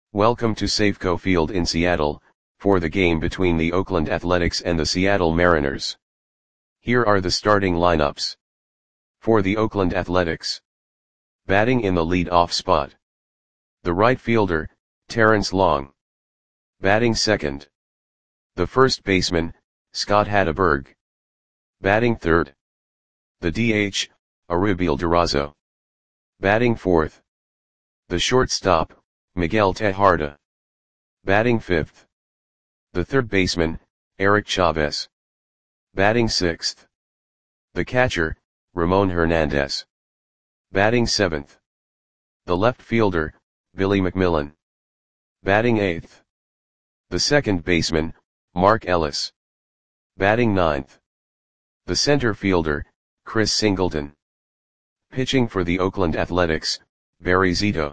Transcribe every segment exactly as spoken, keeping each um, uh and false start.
Welcome to Safeco Field in Seattle, for the game between the Oakland Athletics and the Seattle Mariners. Here are the starting lineups. For the Oakland Athletics. Batting in the lead-off spot. The right fielder, Terrence Long. Batting second. The first baseman, Scott Hatteberg. Batting third. The D H, Arubiel Durazo. Batting fourth. The shortstop, Miguel Tejada. Batting fifth. The third baseman, Eric Chavez. Batting sixth. The catcher, Ramon Hernandez. Batting seventh. The left fielder, Billy McMillan. Batting eighth. The second baseman, Mark Ellis. Batting ninth. The center fielder, Chris Singleton. Pitching for the Oakland Athletics, Barry Zito.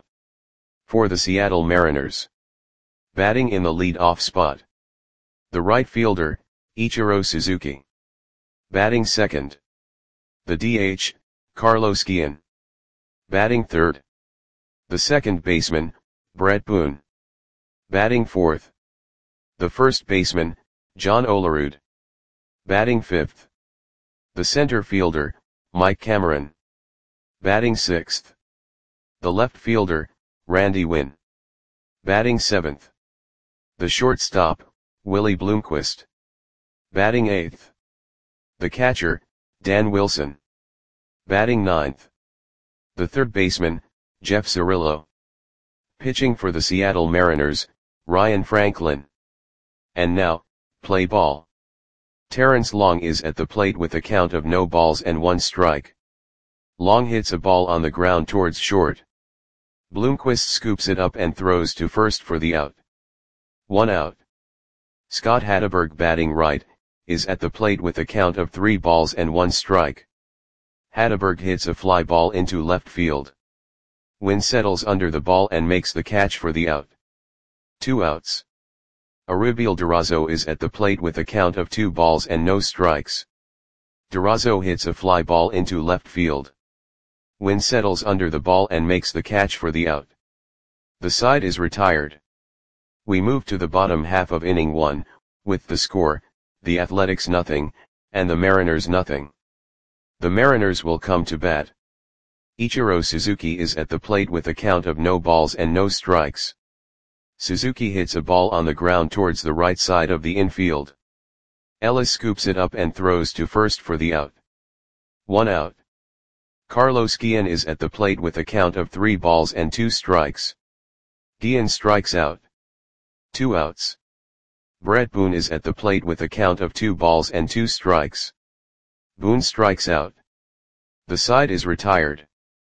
For the Seattle Mariners. Batting in the lead-off spot. The right fielder, Ichiro Suzuki. Batting second. The D H, Carlos Guillen. Batting third. The second baseman, Brett Boone. Batting fourth. The first baseman, John Olerud. Batting fifth. The center fielder, Mike Cameron. Batting sixth. The left fielder, Randy Winn. Batting seventh. The shortstop, Willie Bloomquist. Batting eighth. The catcher, Dan Wilson. Batting ninth. The third baseman, Jeff Cirillo. Pitching for the Seattle Mariners, Ryan Franklin. And now, play ball. Terrence Long is at the plate with a count of no balls and one strike. Long hits a ball on the ground towards short. Bloomquist scoops it up and throws to first for the out. One out. Scott Hatteberg, batting right, is at the plate with a count of three balls and one strike. Hatteberg hits a fly ball into left field. Winn settles under the ball and makes the catch for the out. Two outs. Arubiel Durazo is at the plate with a count of two balls and no strikes. Durazo hits a fly ball into left field. Winn settles under the ball and makes the catch for the out. The side is retired. We move to the bottom half of inning one, with the score, the Athletics nothing, and the Mariners nothing. The Mariners will come to bat. Ichiro Suzuki is at the plate with a count of no balls and no strikes. Suzuki hits a ball on the ground towards the right side of the infield. Ellis scoops it up and throws to first for the out. One out. Carlos Guillen is at the plate with a count of three balls and two strikes. Guillen strikes out. Two outs. Brett Boone is at the plate with a count of two balls and two strikes. Boone strikes out. The side is retired.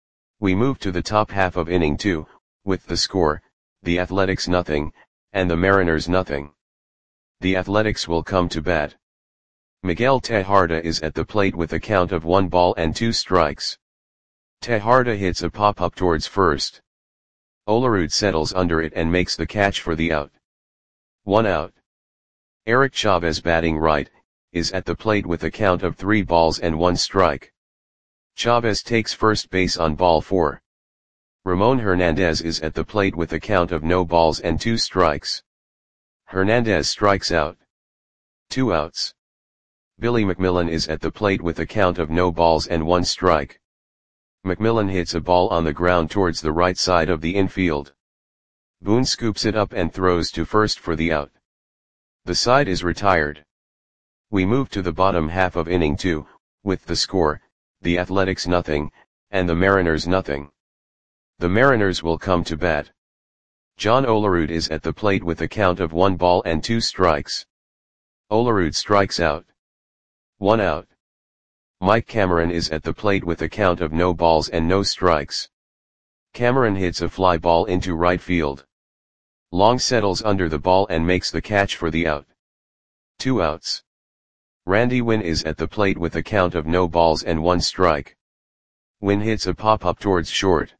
We move to the top half of inning two, with the score, the Athletics nothing, and the Mariners nothing. The Athletics will come to bat. Miguel Tejada is at the plate with a count of one ball and two strikes. Tejada hits a pop-up towards first. Olerud settles under it and makes the catch for the out. One out. Eric Chavez, batting right, is at the plate with a count of three balls and one strike. Chavez takes first base on ball four. Ramon Hernandez is at the plate with a count of no balls and two strikes. Hernandez strikes out. Two outs. Billy McMillan is at the plate with a count of no balls and one strike. McMillan hits a ball on the ground towards the right side of the infield. Boone scoops it up and throws to first for the out. The side is retired. We move to the bottom half of inning two, with the score, the Athletics nothing, and the Mariners nothing. The Mariners will come to bat. John Olerud is at the plate with a count of one ball and two strikes. Olerud strikes out. One out. Mike Cameron is at the plate with a count of no balls and no strikes. Cameron hits a fly ball into right field. Long settles under the ball and makes the catch for the out. Two outs. Randy Winn is at the plate with a count of no balls and one strike. Winn hits a pop-up towards short.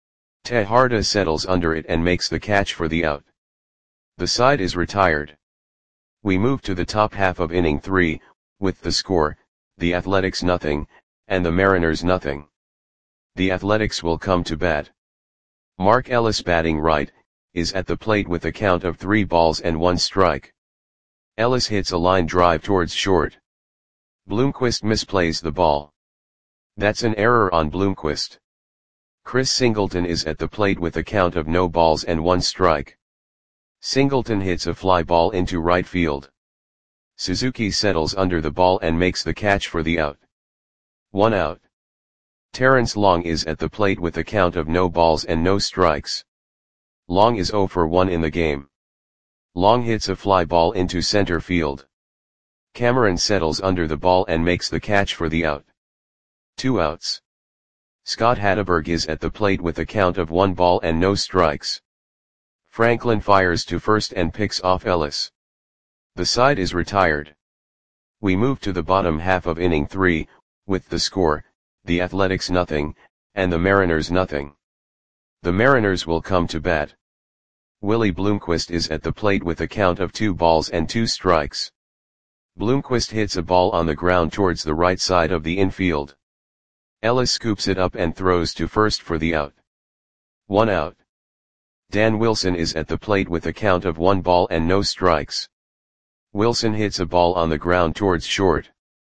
Tejada settles under it and makes the catch for the out. The side is retired. We move to the top half of inning three, with the score, the Athletics nothing, and the Mariners nothing. The Athletics will come to bat. Mark Ellis, batting right, is at the plate with a count of three balls and one strike. Ellis hits a line drive towards short. Bloomquist misplays the ball. That's an error on Bloomquist. Chris Singleton is at the plate with a count of no balls and one strike. Singleton hits a fly ball into right field. Suzuki settles under the ball and makes the catch for the out. One out. Terrence Long is at the plate with a count of no balls and no strikes. Long is zero for one in the game. Long hits a fly ball into center field. Cameron settles under the ball and makes the catch for the out. Two outs. Scott Hatteberg is at the plate with a count of one ball and no strikes. Franklin fires to first and picks off Ellis. The side is retired. We move to the bottom half of inning three, with the score, the Athletics nothing, and the Mariners nothing. The Mariners will come to bat. Willie Bloomquist is at the plate with a count of two balls and two strikes. Bloomquist hits a ball on the ground towards the right side of the infield. Ellis scoops it up and throws to first for the out. One out. Dan Wilson is at the plate with a count of one ball and no strikes. Wilson hits a ball on the ground towards short.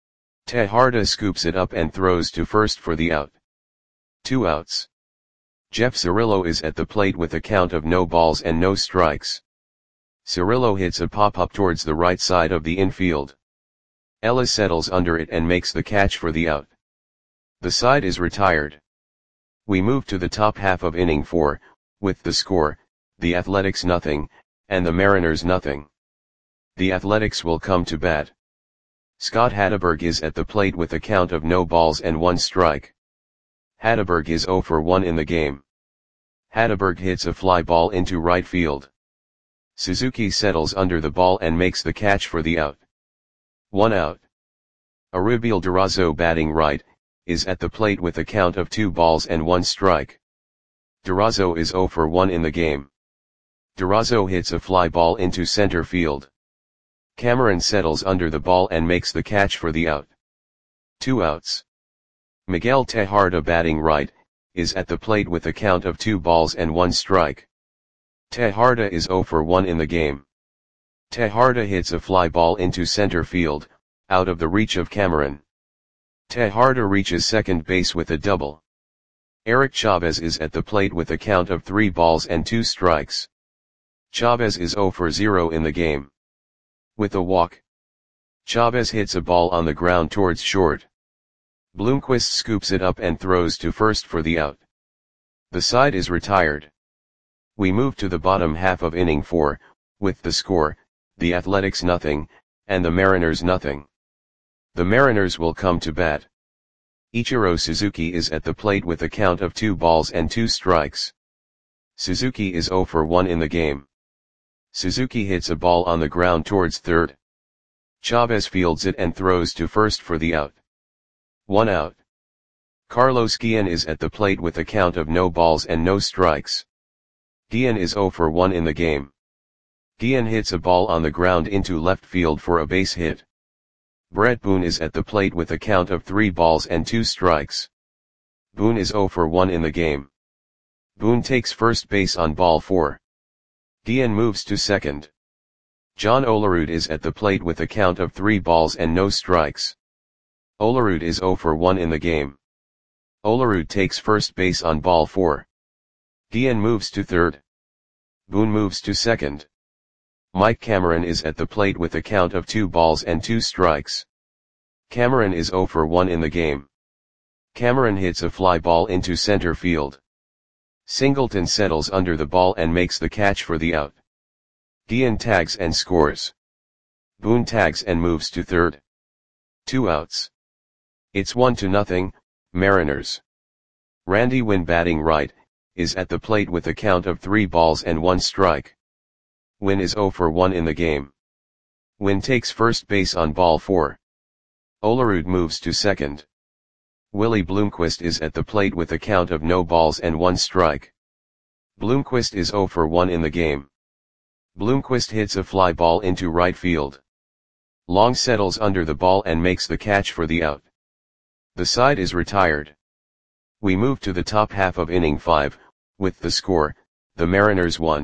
Tejada scoops it up and throws to first for the out. Two outs. Jeff Cirillo is at the plate with a count of no balls and no strikes. Cirillo hits a pop-up towards the right side of the infield. Ellis settles under it and makes the catch for the out. The side is retired. We move to the top half of inning four, with the score, the Athletics nothing, and the Mariners nothing. The Athletics will come to bat. Scott Hatteberg is at the plate with a count of no balls and one strike. Hatteberg is zero for one in the game. Hatteberg hits a fly ball into right field. Suzuki settles under the ball and makes the catch for the out. One out. Aribiel Durazo, batting right, is at the plate with a count of two balls and one strike. Durazo is zero for one in the game. Durazo hits a fly ball into center field. Cameron settles under the ball and makes the catch for the out. Two outs. Miguel Tejada, batting right, is at the plate with a count of two balls and one strike. Tejada is zero for one in the game. Tejada hits a fly ball into center field, out of the reach of Cameron. Tejada reaches second base with a double. Eric Chavez is at the plate with a count of three balls and two strikes. Chavez is zero for zero in the game. With a walk, Chavez hits a ball on the ground towards short. Bloomquist scoops it up and throws to first for the out. The side is retired. We move to the bottom half of inning four, with the score, the Athletics nothing, and the Mariners nothing. The Mariners will come to bat. Ichiro Suzuki is at the plate with a count of two balls and two strikes. Suzuki is zero for one in the game. Suzuki hits a ball on the ground towards third. Chavez fields it and throws to first for the out. One out. Carlos Guillen is at the plate with a count of no balls and no strikes. Guillen is zero for one in the game. Guillen hits a ball on the ground into left field for a base hit. Brett Boone is at the plate with a count of three balls and two strikes. Boone is zero for one in the game. Boone takes first base on ball four. Guillen moves to second. John Olerud is at the plate with a count of three balls and no strikes. Olerud is zero for one in the game. Olerud takes first base on ball four. Guillen moves to third. Boone moves to second. Mike Cameron is at the plate with a count of two balls and two strikes. Cameron is zero for one in the game. Cameron hits a fly ball into center field. Singleton settles under the ball and makes the catch for the out. Guillen tags and scores. Boone tags and moves to third. Two outs. It's one to nothing, Mariners. Randy Winn, batting right, is at the plate with a count of three balls and one strike. Winn is zero for one in the game. Winn takes first base on ball four. Olerud moves to second. Willie Bloomquist is at the plate with a count of no balls and one strike. Bloomquist is zero for one in the game. Bloomquist hits a fly ball into right field. Long settles under the ball and makes the catch for the out. The side is retired. We move to the top half of inning five, with the score, the Mariners one,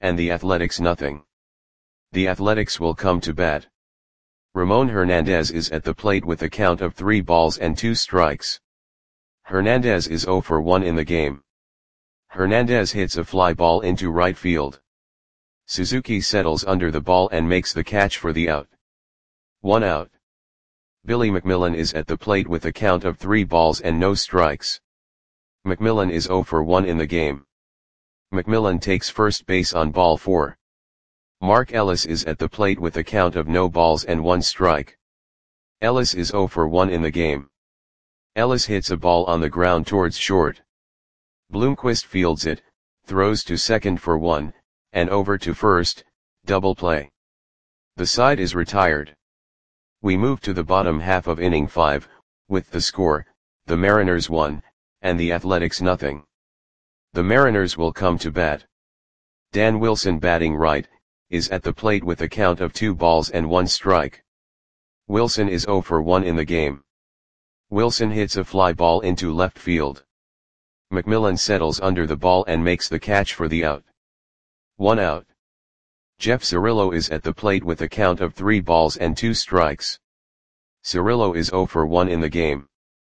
and the Athletics nothing. The Athletics will come to bat. Ramon Hernandez is at the plate with a count of three balls and two strikes. Hernandez is zero for one in the game. Hernandez hits a fly ball into right field. Suzuki settles under the ball and makes the catch for the out. One out. Billy McMillan is at the plate with a count of three balls and no strikes. McMillan is zero for one in the game. McMillan takes first base on ball four. Mark Ellis is at the plate with a count of no balls and one strike. Ellis is zero for one in the game. Ellis hits a ball on the ground towards short. Bloomquist fields it, throws to second for one, and over to first, double play. The side is retired. We move to the bottom half of inning five, with the score, the Mariners one, and the Athletics nothing. The Mariners will come to bat. Dan Wilson batting right, is at the plate with a count of two balls and one strike. Wilson is zero for one in the game. Wilson hits a fly ball into left field. McMillan settles under the ball and makes the catch for the out. One out. Jeff Cirillo is at the plate with a count of three balls and two strikes. Cirillo is zero for one in the game.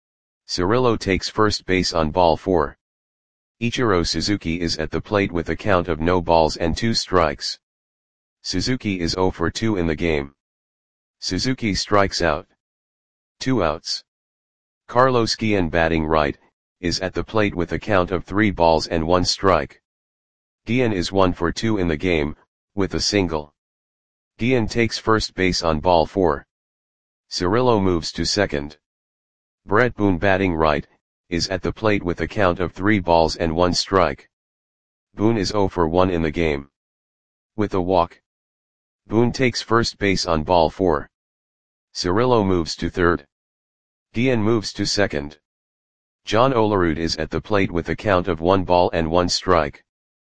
Cirillo takes first base on ball four. Ichiro Suzuki is at the plate with a count of no balls and two strikes. Suzuki is zero for two in the game. Suzuki strikes out. Two outs. Carlos Guillen batting right, is at the plate with a count of three balls and one strike. Guillen is one for two in the game, with a single. Guillen takes first base on ball four. Cirillo moves to second. Brett Boone batting right, is at the plate with a count of three balls and one strike. Boone is zero for one in the game. With a walk. Boone takes first base on ball four. Cirillo moves to third. Guillen moves to second. John Olerud is at the plate with a count of one ball and one strike.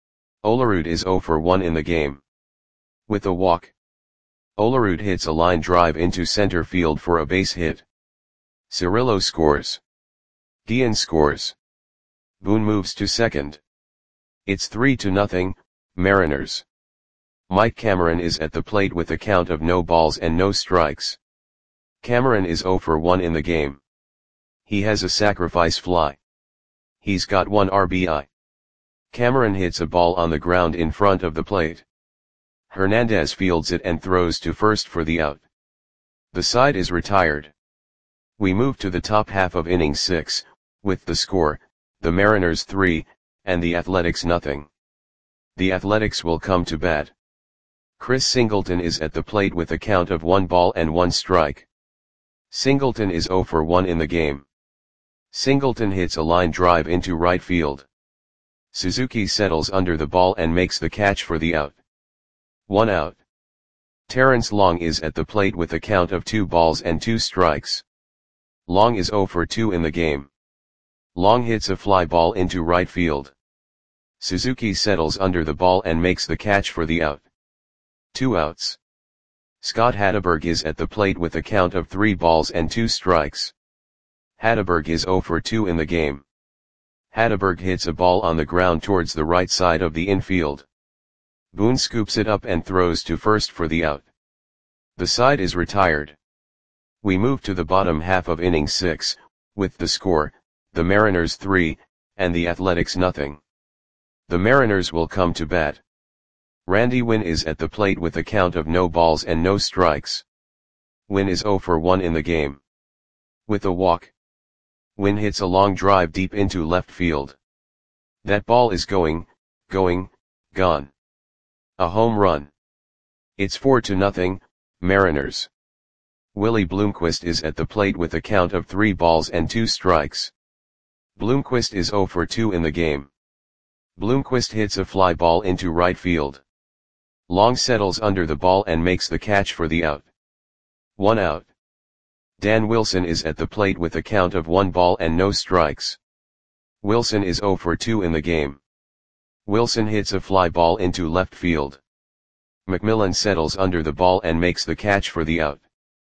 Olerud is zero for one in the game. With a walk. Olerud hits a line drive into center field for a base hit. Cirillo scores. Guillen scores. Boone moves to second. It's three to nothing, Mariners. Mike Cameron is at the plate with a count of no balls and no strikes. Cameron is zero for one in the game. He has a sacrifice fly. He's got one R B I. Cameron hits a ball on the ground in front of the plate. Hernandez fields it and throws to first for the out. The side is retired. We move to the top half of inning six, with the score, the Mariners three, and the Athletics nothing. The Athletics will come to bat. Chris Singleton is at the plate with a count of one ball and one strike. Singleton is zero for one in the game. Singleton hits a line drive into right field. Suzuki settles under the ball and makes the catch for the out. One out. Terrence Long is at the plate with a count of two balls and two strikes. Long is zero for two in the game. Long hits a fly ball into right field. Suzuki settles under the ball and makes the catch for the out. Two outs. Scott Hatteberg is at the plate with a count of three balls and two strikes. Hatteberg is zero for two in the game. Hatteberg hits a ball on the ground towards the right side of the infield. Boone scoops it up and throws to first for the out. The side is retired. We move to the bottom half of inning six, with the score, the Mariners three, and the Athletics nothing. The Mariners will come to bat. Randy Winn is at the plate with a count of no balls and no strikes. Winn is zero for one in the game. With a walk. Winn hits a long drive deep into left field. That ball is going, going, gone. A home run. It's four to nothing, Mariners. Willie Bloomquist is at the plate with a count of three balls and two strikes. Bloomquist is zero for two in the game. Bloomquist hits a fly ball into right field. Long settles under the ball and makes the catch for the out. One out. Dan Wilson is at the plate with a count of one ball and no strikes. Wilson is zero for two in the game. Wilson hits a fly ball into left field. McMillan settles under the ball and makes the catch for the out.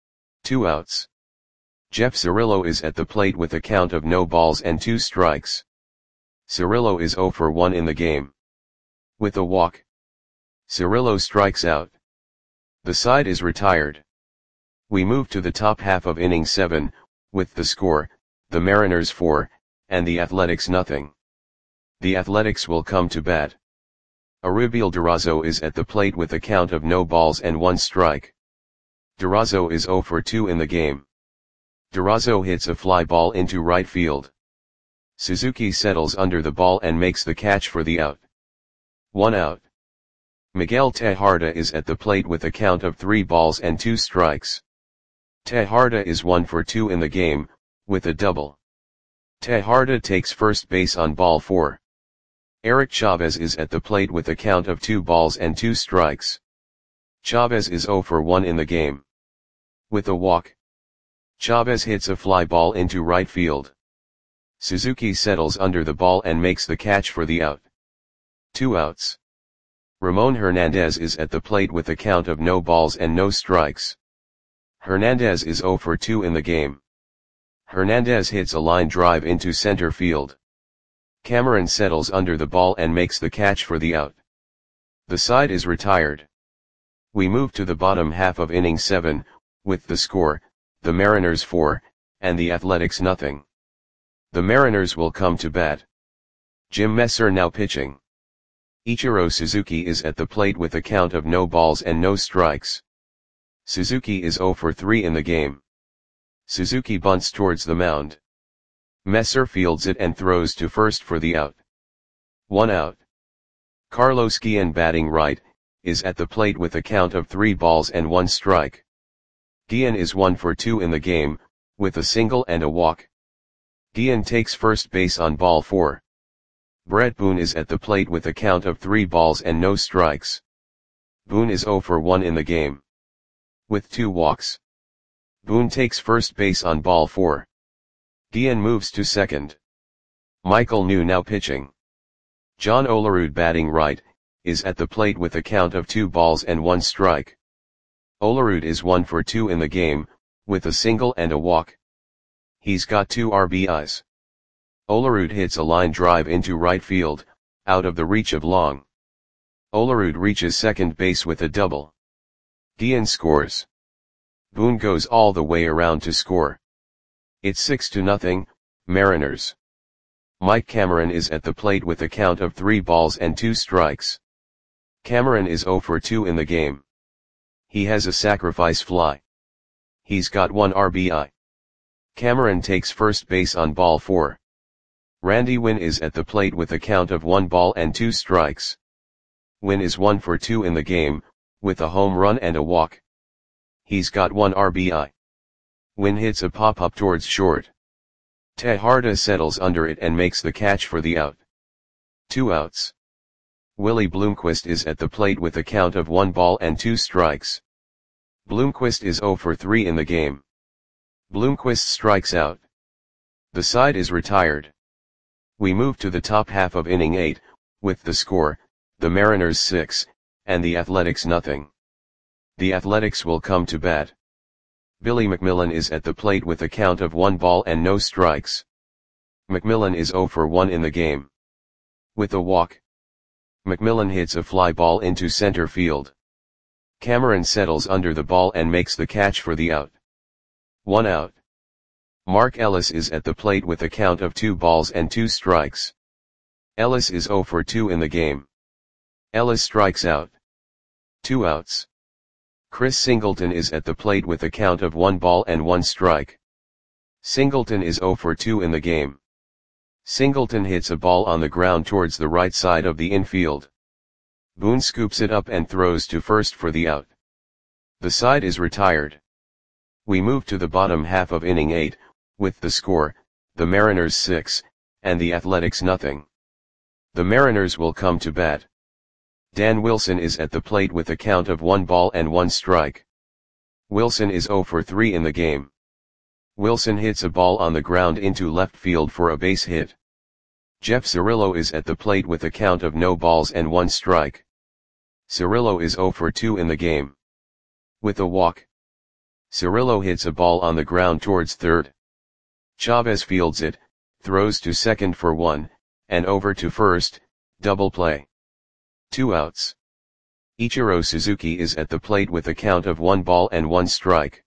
Two outs. Jeff Cirillo is at the plate with a count of no balls and two strikes. Cirillo is zero for one in the game. With a walk. Cirillo strikes out. The side is retired. We move to the top half of inning seven, with the score, the Mariners four, and the Athletics nothing. The Athletics will come to bat. Aríbal Durazo is at the plate with a count of no balls and one strike. Durazo is oh for two in the game. Durazo hits a fly ball into right field. Suzuki settles under the ball and makes the catch for the out. One out. Miguel Tejada is at the plate with a count of three balls and two strikes. Tejada is one for two in the game, with a double. Tejada takes first base on ball four. Eric Chavez is at the plate with a count of two balls and two strikes. Chavez is oh for one in the game. With a walk. Chavez hits a fly ball into right field. Suzuki settles under the ball and makes the catch for the out. Two outs. Ramon Hernandez is at the plate with a count of no balls and no strikes. Hernandez is oh for two in the game. Hernandez hits a line drive into center field. Cameron settles under the ball and makes the catch for the out. The side is retired. We move to the bottom half of inning seven, with the score, the Mariners four, and the Athletics nothing. The Mariners will come to bat. Jim Messer now pitching. Ichiro Suzuki is at the plate with a count of no balls and no strikes. Suzuki is oh for three in the game. Suzuki bunts towards the mound. Messer fields it and throws to first for the out. One out. Carlos Guillen, batting right, is at the plate with a count of three balls and one strike. Guillen is one for two in the game, with a single and a walk. Guillen takes first base on ball four. Brett Boone is at the plate with a count of three balls and no strikes. Boone is oh for one in the game. With two walks. Boone takes first base on ball four. Guillen moves to second. Michael New now pitching. John Olerud, batting right, is at the plate with a count of two balls and one strike. Olerud is one for two in the game, with a single and a walk. He's got two R B Is. Olerud hits a line drive into right field, out of the reach of Long. Olerud reaches second base with a double. Guillen scores. Boone goes all the way around to score. It's six to nothing, Mariners. Mike Cameron is at the plate with a count of three balls and two strikes. Cameron is oh for two in the game. He has a sacrifice fly. He's got one R B I. Cameron takes first base on ball four. Randy Winn is at the plate with a count of one ball and two strikes. Winn is one for two in the game, with a home run and a walk. He's got one R B I. Winn hits a pop-up towards short. Tejada settles under it and makes the catch for the out. Two outs. Willie Bloomquist is at the plate with a count of one ball and two strikes. Bloomquist is oh for three in the game. Bloomquist strikes out. The side is retired. We move to the top half of inning eight, with the score, the Mariners six, and the Athletics nothing. The Athletics will come to bat. Billy McMillan is at the plate with a count of one ball and no strikes. McMillan is oh for one in the game. With a walk. McMillan hits a fly ball into center field. Cameron settles under the ball and makes the catch for the out. One out. Mark Ellis is at the plate with a count of two balls and two strikes. Ellis is oh for two in the game. Ellis strikes out. Two outs. Chris Singleton is at the plate with a count of one ball and one strike. Singleton is oh for two in the game. Singleton hits a ball on the ground towards the right side of the infield. Boone scoops it up and throws to first for the out. The side is retired. We move to the bottom half of inning eight, with the score, the Mariners six, and the Athletics nothing. The Mariners will come to bat. Dan Wilson is at the plate with a count of one ball and one strike. Wilson is oh for three in the game. Wilson hits a ball on the ground into left field for a base hit. Jeff Cirillo is at the plate with a count of no balls and one strike. Cirillo is oh for two in the game. With a walk. Cirillo hits a ball on the ground towards third. Chavez fields it, throws to second for one, and over to first, double play. Two outs. Ichiro Suzuki is at the plate with a count of one ball and one strike.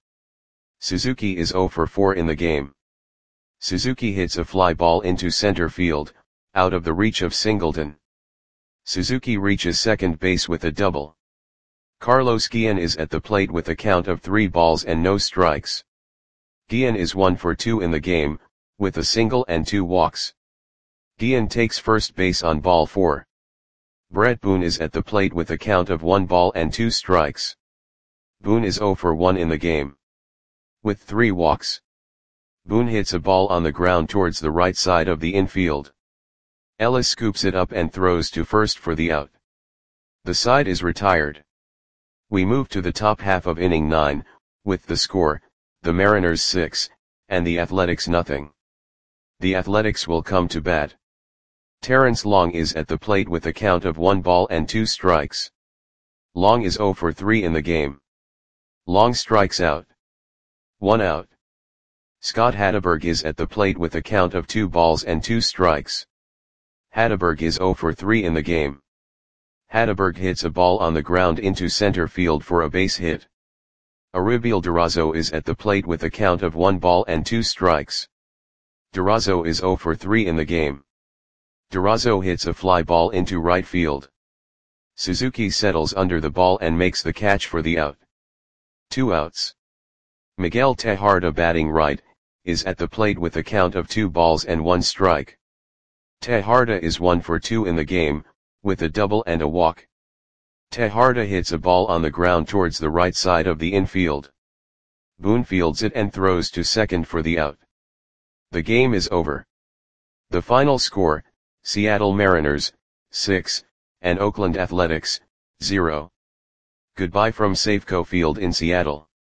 Suzuki is zero for four in the game. Suzuki hits a fly ball into center field, out of the reach of Singleton. Suzuki reaches second base with a double. Carlos Guillen is at the plate with a count of three balls and no strikes. Guillen is one for two in the game, with a single and two walks. Guillen takes first base on ball four. Brett Boone is at the plate with a count of one ball and two strikes. Boone is zero for one in the game. With three walks. Boone hits a ball on the ground towards the right side of the infield. Ellis scoops it up and throws to first for the out. The side is retired. We move to the top half of inning nine, with the score, the Mariners six, and the Athletics nothing. The Athletics will come to bat. Terrence Long is at the plate with a count of one ball and two strikes. Long is zero for three in the game. Long strikes out. One out. Scott Hatteberg is at the plate with a count of two balls and two strikes. Hatteberg is zero for three in the game. Hatteberg hits a ball on the ground into center field for a base hit. Aribiel Durazo is at the plate with a count of one ball and two strikes. Durazo is zero for three in the game. Durazo hits a fly ball into right field. Suzuki settles under the ball and makes the catch for the out. Two outs. Miguel Tejada, batting right, is at the plate with a count of two balls and one strike. Tejada is one for two in the game, with a double and a walk. Tejada hits a ball on the ground towards the right side of the infield. Boone fields it and throws to second for the out. The game is over. The final score, Seattle Mariners, six, and Oakland Athletics, zero. Goodbye from Safeco Field in Seattle.